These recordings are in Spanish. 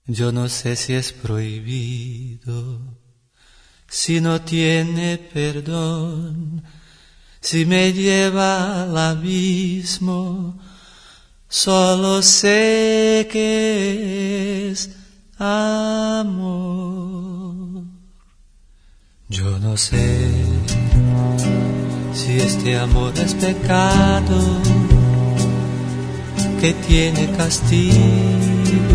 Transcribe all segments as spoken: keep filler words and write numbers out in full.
Yo no sé si es prohibido, si no tiene perdón, si me lleva al abismo, solo sé que es amor. Yo no sé si este amor es pecado que tiene castigo.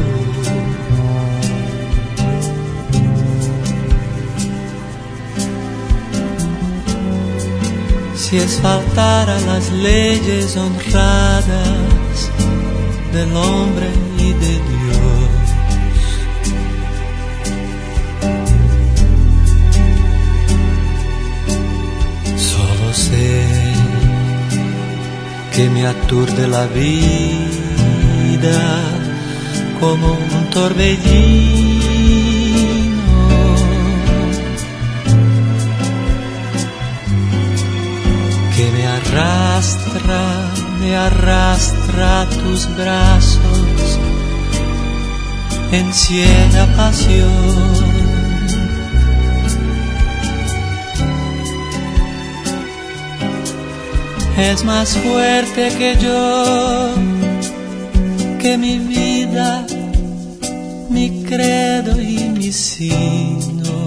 Si es faltar a las leyes honradas del hombre y de Dios. Solo sé que me aturde la vida como un torbellino. Que me arrastra, me arrastra a tus brazos en ciega pasión. Es más fuerte que yo, que mi vida, mi credo y mi sino.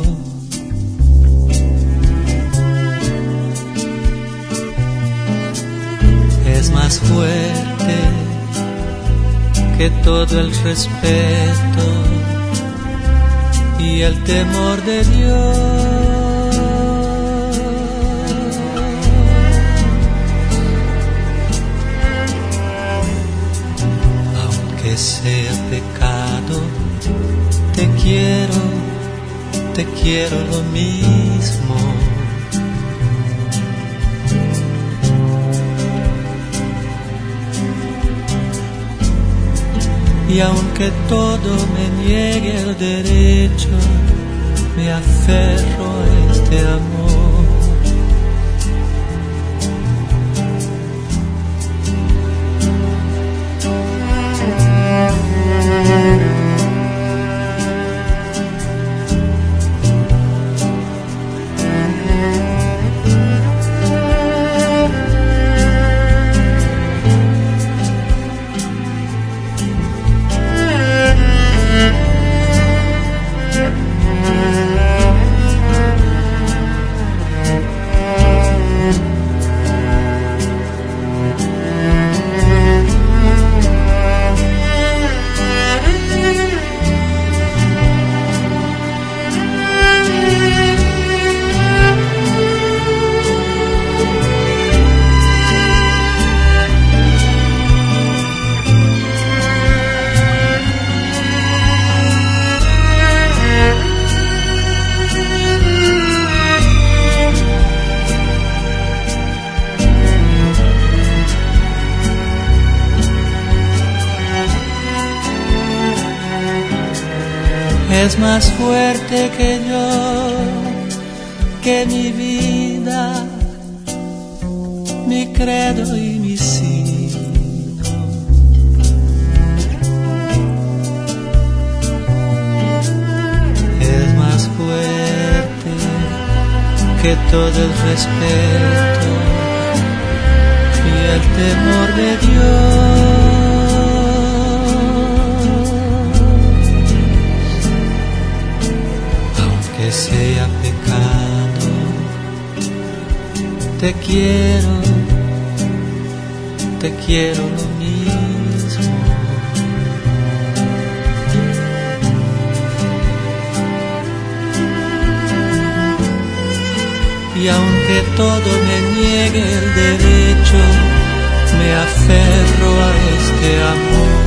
Es más fuerte que todo el respeto y el temor de Dios. Aunque sea pecado, te quiero, te quiero lo mismo. Y aunque todo me niegue el derecho, me aferro a este amor. Es más fuerte que yo, que mi vida, mi credo y mi sino. Es más fuerte que todo el respeto y el temor de Dios. Que sea pecado, te quiero, te quiero lo mismo. Y aunque todo me niegue el derecho, me aferro a este amor.